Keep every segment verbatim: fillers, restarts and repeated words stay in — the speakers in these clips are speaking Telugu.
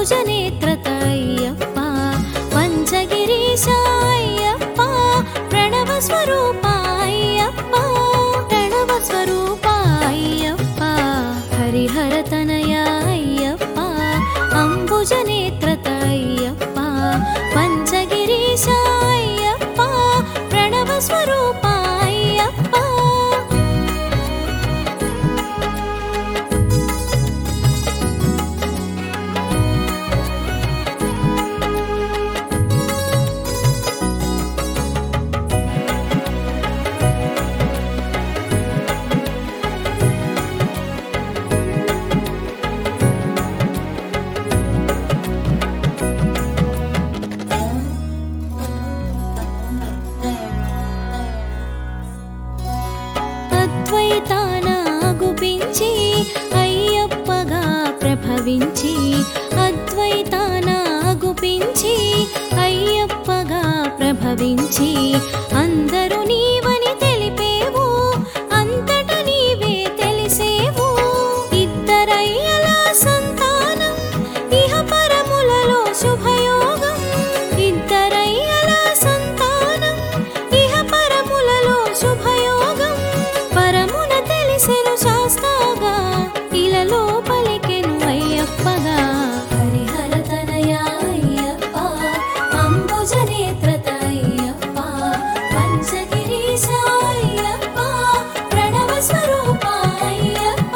అంబుజనేత్రత అయ్యప్ప పంచగిరీశ అయ్యప్ప ప్రణవ స్వరూప అయ్యప్ప ప్రణవ స్వరూప అయ్యప్ప హరిహర తనయ అయ్యప్ప అంబుజనేత్రత అయ్యప్ప పంచగిరీశ అయ్యప్ప ప్రణవ స్వరూప అయ్యప్ప అద్వైతానాగుపించి అయ్యప్పగా ప్రభవించి అద్వైతానాగుపించి అయ్యప్పగా ప్రభవించి అందరూ నీవని తెలిపేవు అంతట నీవే తెలిసేవు ఇద్దరయ్యల సంతానం ఇహ పరములలో శుభయోగం ఇద్దరయ్యల సంతానం ఇహ పరములలో శుభయోగం పరమున తెలిసెను శాస్తాగా ఇలలో పలికెను అయ్యప్పగా హరిహర తనయ అయ్యప్ప అంబుజనేత్రత అయ్యప్ప పంచగిరీశ అయ్యప్ప ప్రణవ స్వరూప అయ్యప్ప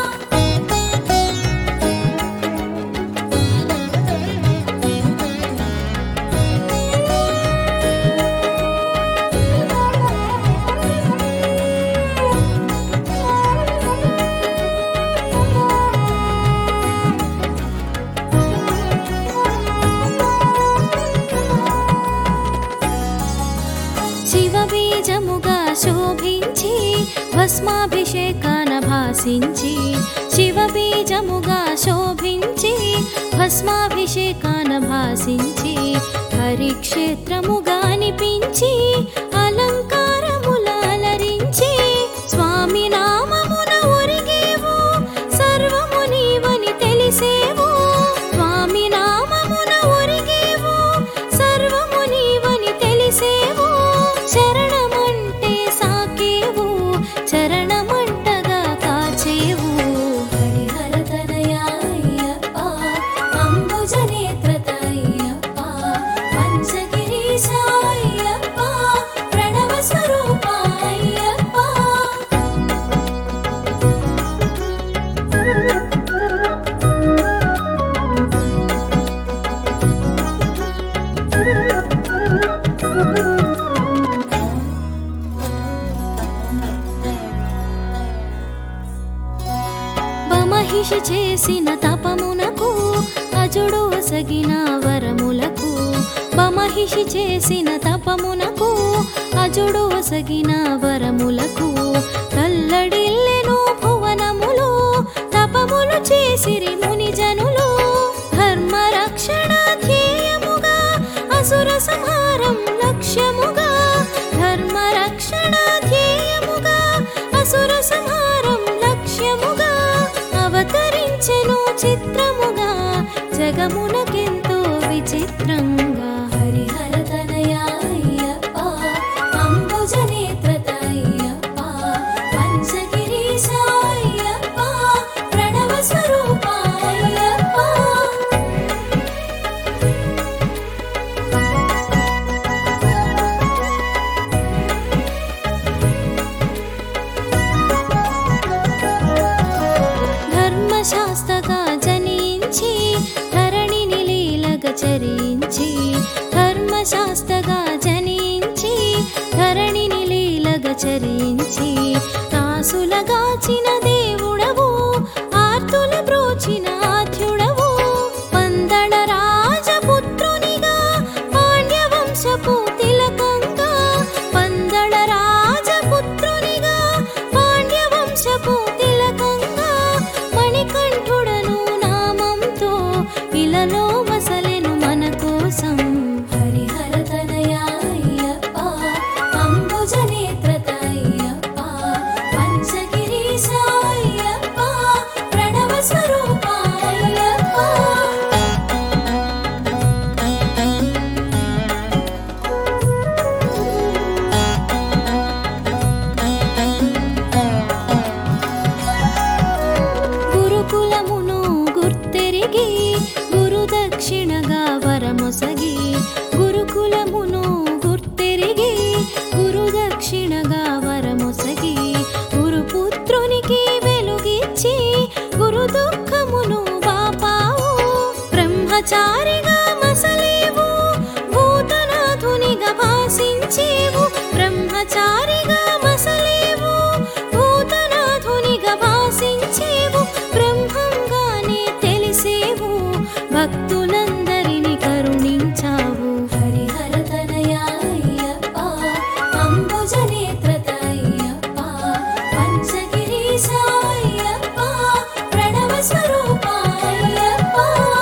శివబీజముగా శోభించి భస్మాభిషేకాన భాసించి శివబీజముగా శోభించి భస్మాభిషేకాన భాసించి హరిక్షేత్రముగా అనిపించి అలంకారముల అలరించి స్వామి నామమున ఒరిగేవు సర్వము నీవని తెలిసేవు స్వామి నామమున ఒరిగేవు సర్వము నీవని తెలిసేవు శరణమంటే సాకేవు చరణమంటగా కాచేవు హరిహర తనయ అయ్యప్ప అంబుజనేత్రత అయ్యప్ప పంచగిరీశ అయ్యప్ప ప్రణవ స్వరూప అయ్యప్ప మహిషి చేసిన తపమునకు అజుడు ఒసగిన వరములకు బమహిషి చేసిన తపమునకు అజుడు ఒసగిన వరములకు తల్లడిల్లెను భువనములు తపములు చేసిరి మునిజనులు ధర్మ రక్షణ ధ్యేయముగా అసుర సంహారం లక్ష్యముగా ధర్మ రక్షణ ధ్యేయముగా అసుర సంహారం లక్ష్యముగా అవతరించెను చిత్రముగా జగమునకెంతో విచిత్రంగా హరిహర తనయ అయ్యప్ప అంబుజనేత్రత అయ్యప్ప పంచగిరీశ అయ్యప్ప ప్రణవ స్వరూప అయ్యప్ప ధర్మశాస్త్రగా జనించి ధరణిని లీలగ చరించి ధర్మశాస్త్రగా జనించి ధరణిని లీలగ చరించి దాసులగాచిన దేవుడవు ఆర్తుల బ్రోచిన ఆద్యుడవు పందళ రాజపుత్రునిగా పాండ్యవంశపు తిలకంగా పందళ రాజపుత్రునిగా పాండ్యవంశపు తిలకంగా మణికంఠుడను నామంతో ఇలలో వసలెను మన కోసం హరిహర తనయ అయ్యప్ప అంబుజనేత్రత అయ్యప్ప పంచగిరీశ బ్రహ్మచారిగా మసలేవు, భూతనాథునిగా భాసించేవు. బ్రహ్మచారిగా మసలేవు, భూతనాథునిగా భాసించేవు. బ్రహ్మంగానే తెలిసేవు, భక్తులందరిని కరుణించావు. హరిహర తనయా అయ్యప్ప, అంబుజనేత్ర అయ్యప్ప, పంచగిరీశ అయ్యప్ప, ప్రణవ స్వరూప అయ్యప్ప.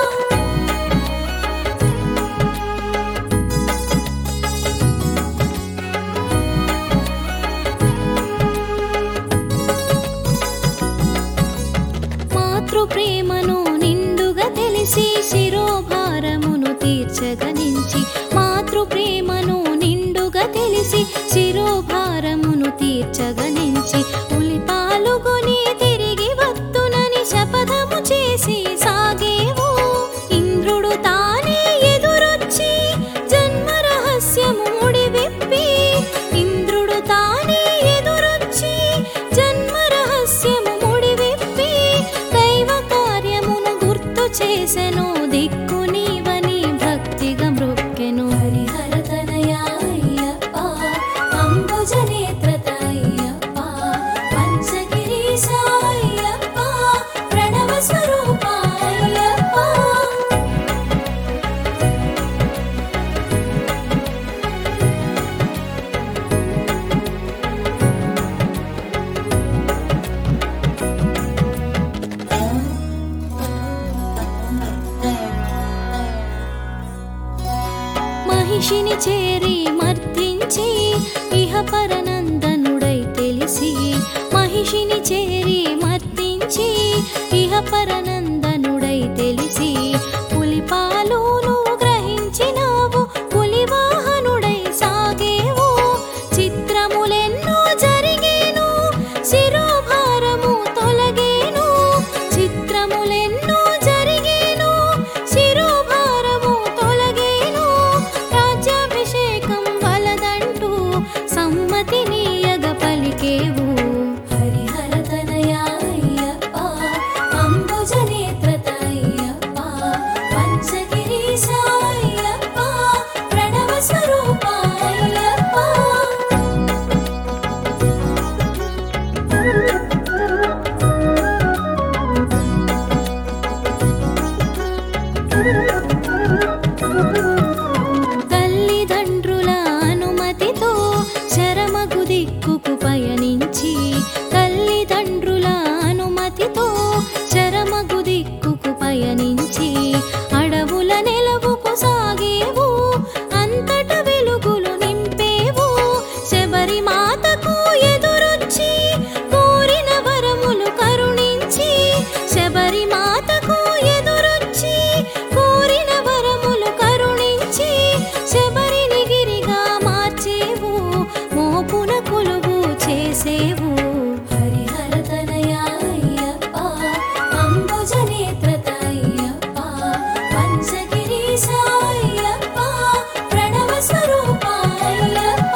మాతృ ప్రేమను నిండుగా తెలిసి శిరోభారమును తీర్చగనించి, మాతృ ప్రేమను నిండుగా తెలిసి శిరోభారమును తీర్చగనించి, ఉలి పాలుగొని తిరిగి వత్తునని శపథము చేసి సాగేవు. ఇంద్రుడు తానే ఎదురొచ్చి జన్మ రహస్యము ముడివిప్పి, ఇంద్రుడు తానే ఎదురొచ్చి జన్మ రహస్యము ముడివిప్పి, దైవ కార్యమును గుర్తు చేసెను, దిక్కు నీవని భక్తిగా మ్రొక్కెను. హరిహర తనయా అయ్యప్ప, అంబుజనేత్ర అయ్యప్ప, పంచగిరీశ అయ్యప్ప, ప్రణవ స్వరూప అయ్యప్ప. మహిషిని చేరి మర్దించి ఇహ పరనందనుడై తెలిసి, మహిషిని చేరి మర్దించి ఇహ పరనందనుడై తెలిసి, పులిపాలును గ్రహించినావు, పులివాహనుడై సాగేవు. చిత్రములెన్నో జరిగేను, శిరోభారము తొలగేను. చిత్రములెన్నో జరిగేను, శిరోభారము తొలగేను. రాజ్యాభిషేకం వలదంటూ సమ్మతినీయగ పలికేవు. హరిహర తనయా అయ్యప్ప, అంబుజనేత్ర అయ్యప్ప, పంచగిరీశ అయ్యప్ప, ప్రణవ స్వరూప అయ్యప్ప. తల్లిదండ్రుల అనుమతితో శరమగు దిక్కుకు పయనించి, తల్లిదండ్రుల అనుమతితో శరమగు దిక్కుకు పయనించి, అడవుల నెలవుకు సాగేవు, అంతట వెలుగులు నింపేవు. శబరి మాతకు ఎదురొచ్చి కోరిన వరములు కరుణించి, శబరి మాతకు ఎదురొచ్చి కోరిన వరములు కరుణించి, శబరిని గిరిగా మార్చేవు, మోపున కొలువు చేసేవు. హరిహర తనయా అయ్యప్ప, అంబుజనేత్ర అయ్యప్ప, పంచగిరీశ అయ్యప్ప, ప్రణవ స్వరూప అయ్యప్ప.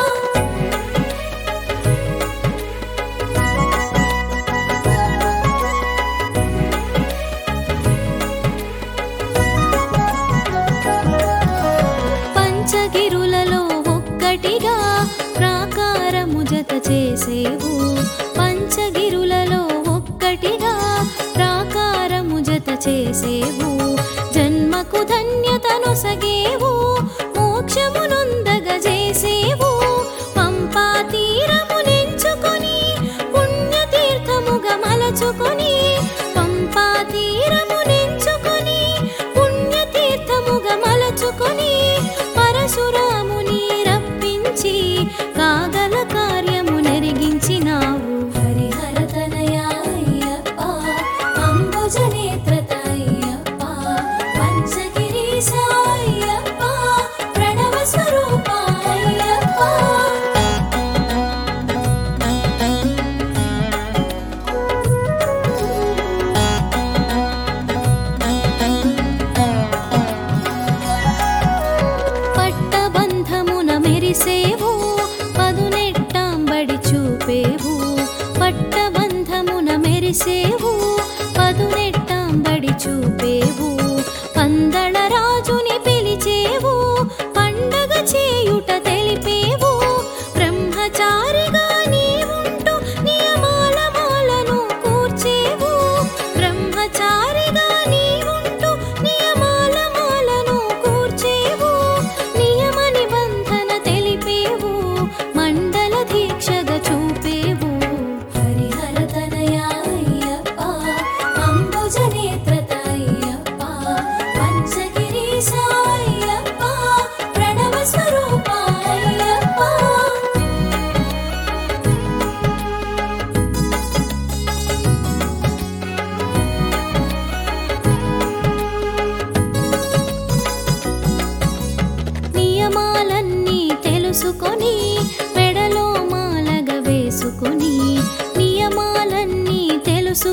పంచగిరులలో ఒక్కటిగా ప్రాకారము జత చేసేవు, పంచగిరులలో ఒక్కటిగా ప్రాకారము జత చేసేవు. జన్మకు ధన్యతను సగేవు, మోక్షమునొందగ చేసేవు. పంపా తీరమునెంచుకొని పుణ్యతీర్థముగా మలచుకొని, పంపా తీరమునెంచుకొని పుణ్యతీర్థముగా మలచుకొని, పరశురాముని రప్పించి కాగల కార్యము నెరిగించినావు. హరిహర తనయా అయ్యప్ప, అంబుజనేత్ర అయ్యప్ప,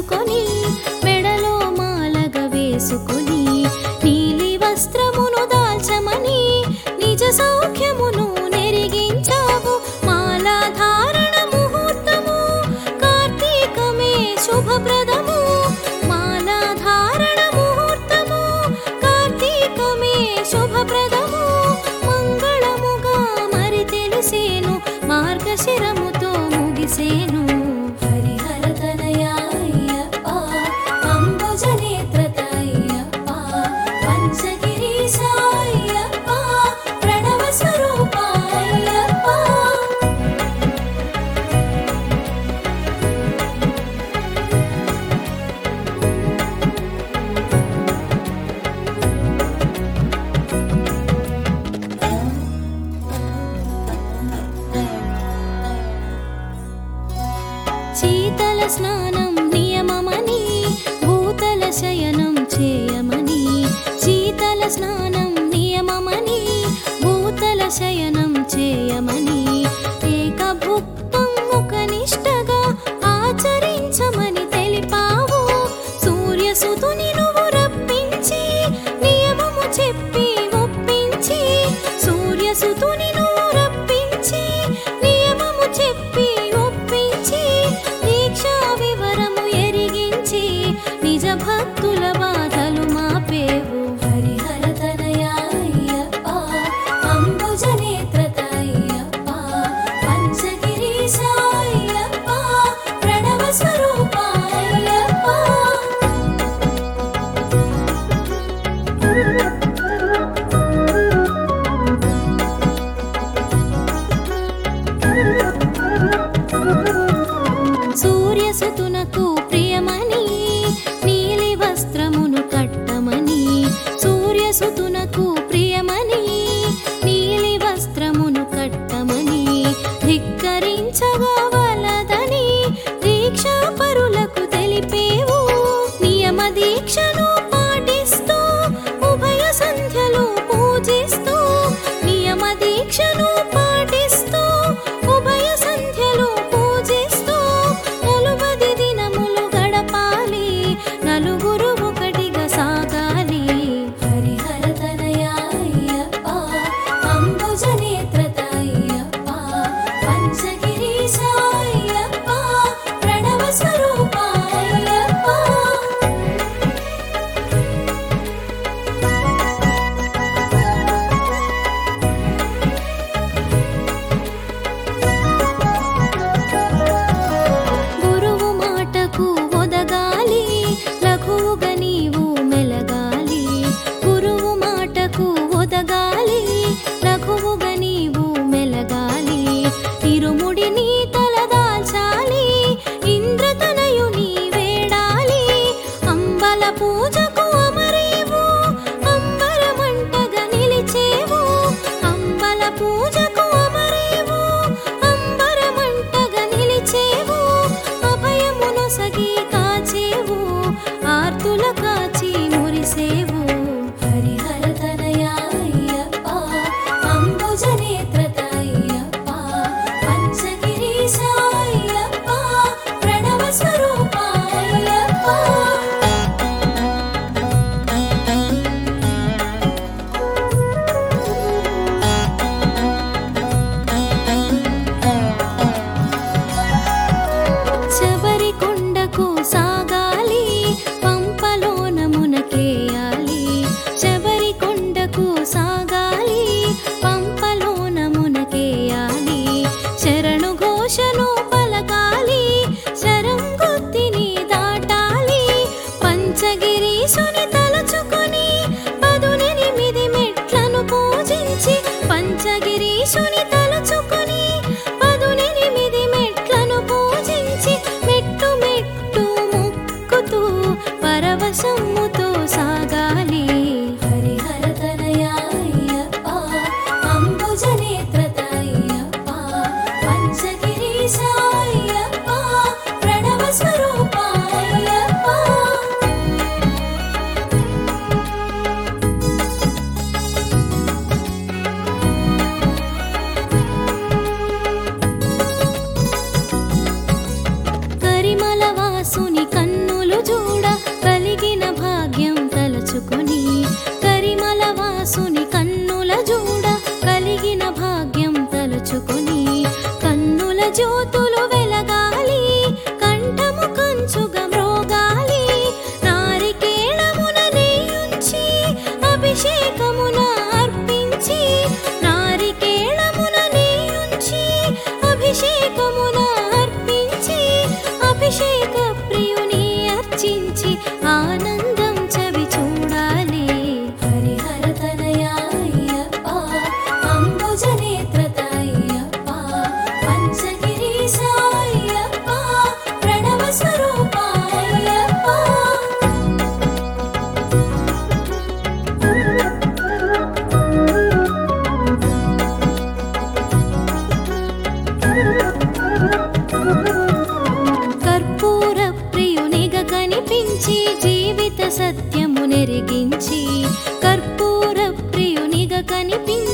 చేసుకొని మెడలో మాలగ వేసుకొని నీలి వస్త్రమును దాల్చమని నిజ సౌఖ్యమును నెరిగించావు. మాలాధారణ ముహూర్తము కార్తీకమే శుభప్రదము. మాలాధారణ ముహూర్తము కార్తీకమే శుభప్రదము. మంగళముగా మరి తెలిసేను మార్గశిరముతో ముగిసేను. హరిహర తనయ అయ్యప్ప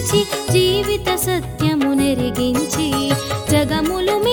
నిలిచి జీవిత సత్యము నెరిగించి జగములు